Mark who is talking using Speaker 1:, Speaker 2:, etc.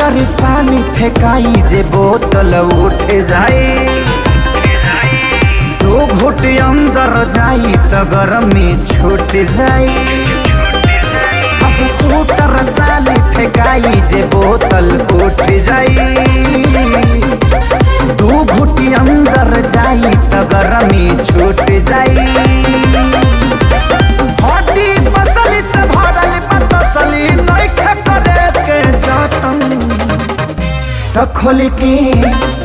Speaker 1: परेशानी फेंकाई जे बोतल उठ जाए, दो घुट अंदर जाई तो गर्मी छूट जाई। अब सूटर साली फेंकाई जे बोतल उठ जाई, दो घुट अंदर जाई तो गर्मी छूट जाई। हड्डी पसली से भरल बतसली नहीं करे के जतन, तो खोल के